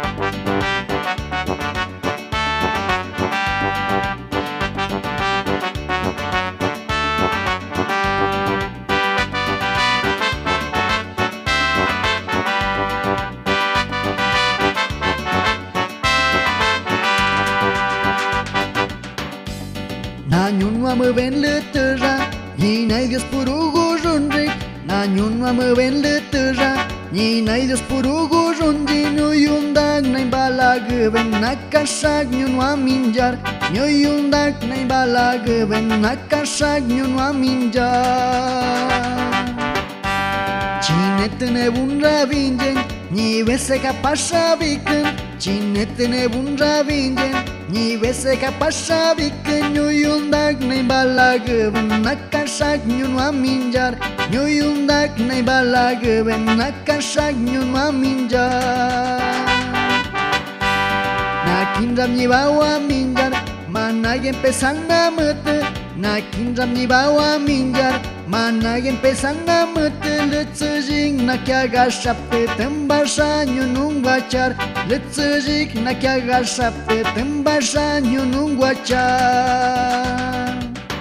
Nanyun wa mơ ven lư tư ra Nhi nay Dios purugu runri Nanyun wa mơ ven lư tư ra Nhi nay Dios purugu runri Nyuyundak nay balagu ven nakasak nyun wa minjar Nyuyundak nay balagu ven nakasak nyun wa minjar Cinetine bunra vinjen Nyi vese ka pasha vikın Cinetine bunra vinjen Nyi vese ka pasha vikın Nyuyundak nay balagu ven nakasak nyun wa minjar Nyuyundak nay balagu ven nakasak nyun wa minjar Nakin ram nyi bawa minjar Mana empezana mete Nakin ram nyi bawa minjar Mana empezana mete Lățăjic na chiaga șapte Tâmbașa nyunung vacar Lățăjic na chiaga șapte Tâmbașa nyunung vacar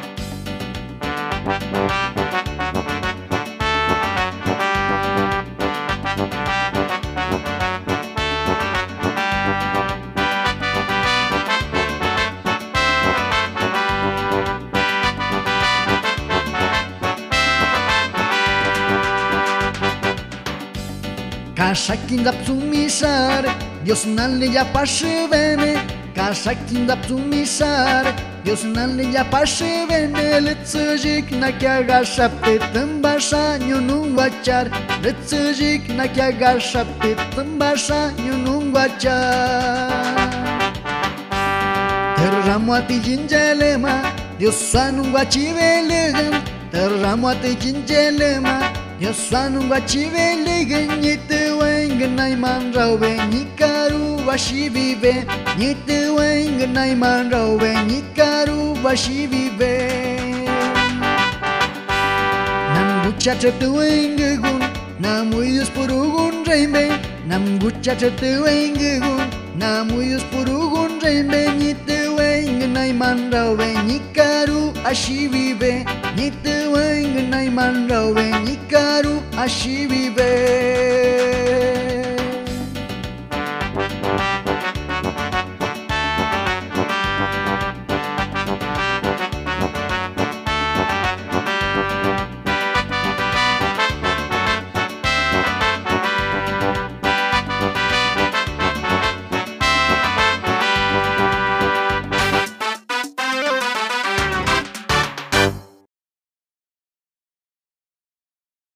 Kasha kinda psumisar Dios nale ya pashvene Kasha kinda psumisar Dios nale ya pashvene Lățăjic na chiaga șapte Tâmbașa nyunung vacar Lățăjic na chiaga șapte Tâmbașa nyunung vacar Tărramoate gingelema Dios soanung vacivelegăm Tărramoate gingelema Yo suanung vacivelegă Nyete wengă nai man rauve Nikaru vashi vive Nyete wengă nai man rauve Nikaru vashi vive Nam gucha chete wengă gun Nam uyus purugun reimbe Nam gucha chete wengă gun Nam uyus purugun reimbe Nyete wengă nai man rauve Nikaru ashi vive Nyete wengă nai man rauve Nikaru ashi vive